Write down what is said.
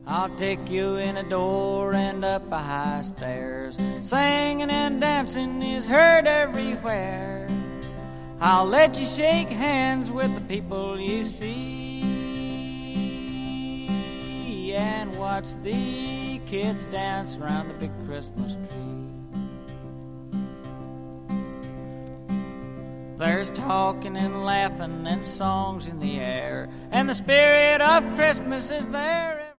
I'll take you in a door and up a high stairs. Singing and dancing is heard everywhere. I'll let you shake hands with the people you see and watch the kids dance around the big Christmas tree. There's talking and laughing and songs in the air, and the spirit of Christmas is there.